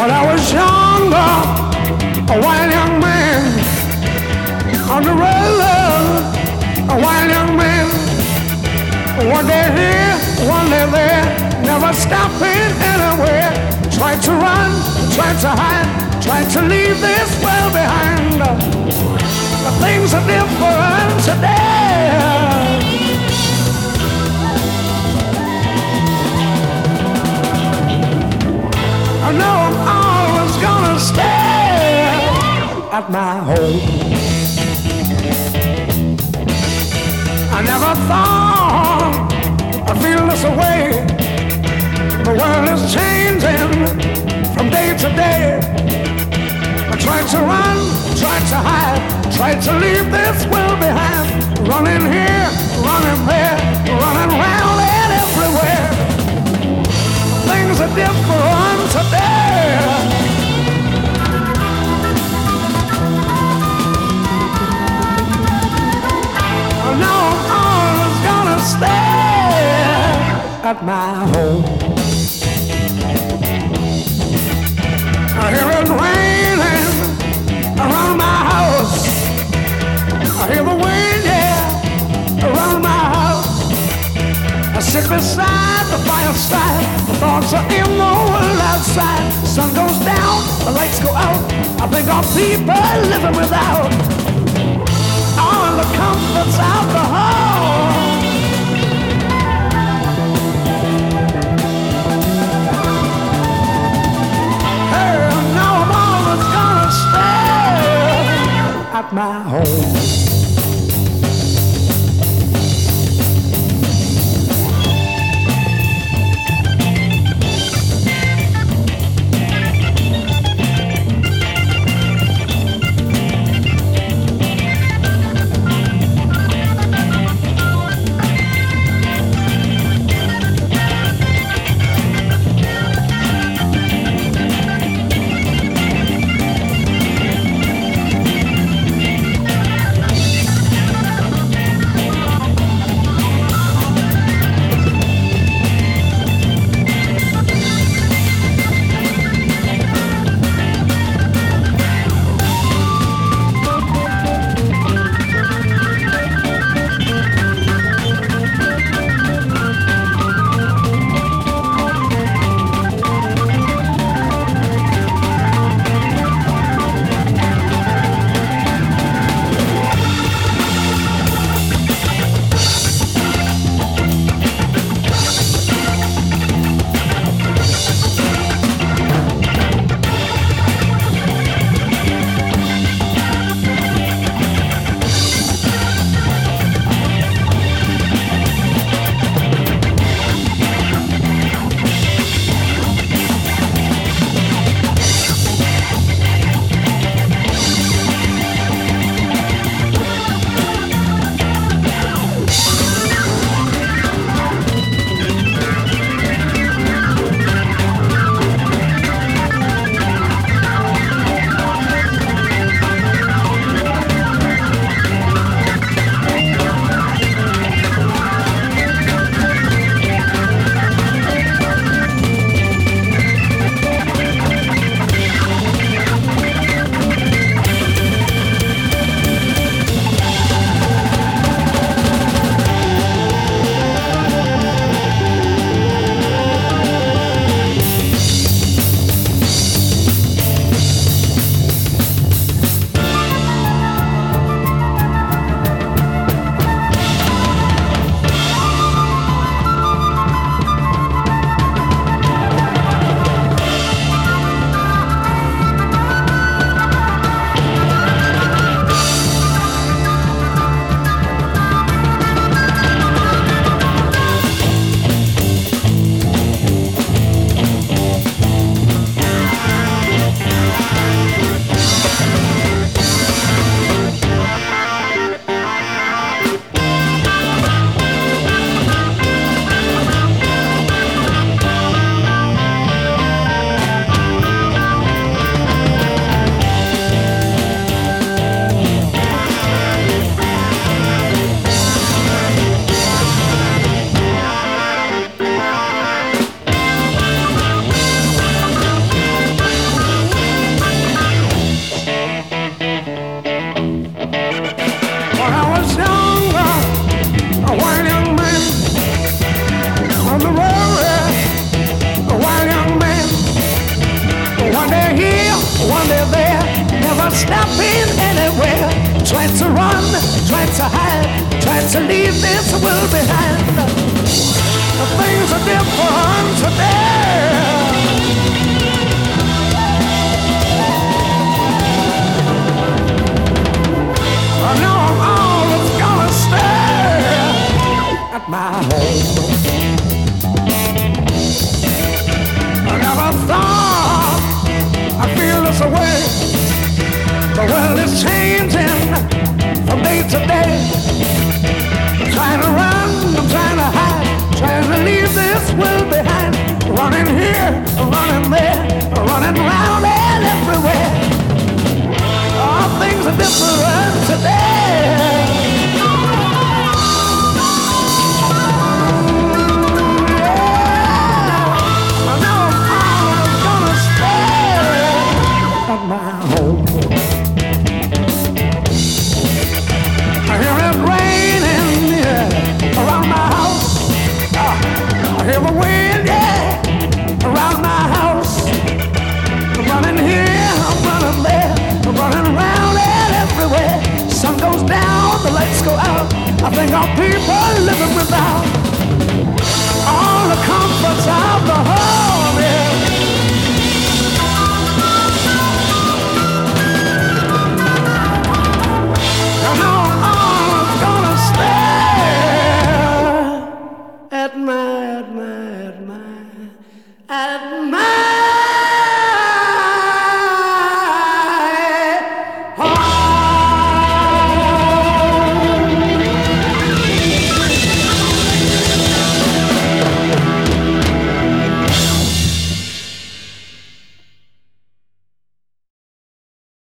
When I was younger, a wild young man on the road, a wild young man. One day here, one day there, never stopping anywhere. Tried to run, tried to hide, tried to leave this world behind. But things are different today. I know I'm always gonna stay at my home. I never thought I'd feel this way. The world is changing from day to day. I tried to run, tried to hide, tried to leave this world behind. Running here, running there, running round and everywhere. Things are different today. I know I'm always gonna stay at my home. I hear it raining around my house. I hear the wind, yeah, around my house. I sit beside the fireside. The thoughts are in the world outside. The sun goes down, the lights go out. I think of people living without all the comforts out the home. Hey, now I'm always gonna stay at my home. stopping anywhere. Trying to run, trying to hide, trying to leave this world behind. Things are different today. I know I'm always gonna stay at my home. I never thought I'd feel this way. The world is changing from day to day. I'm trying to run, I'm trying to hide, trying to leave this world behind. Running here, running there, running round and everywhere. All things are different today. I know I'm gonna stay at my home. I hear it raining, yeah, around my house. I hear the wind, yeah, around my house. I'm running here, I'm running there, I'm running around and everywhere. Sun goes down, the lights go out. I think our people living without all the comforts of the home.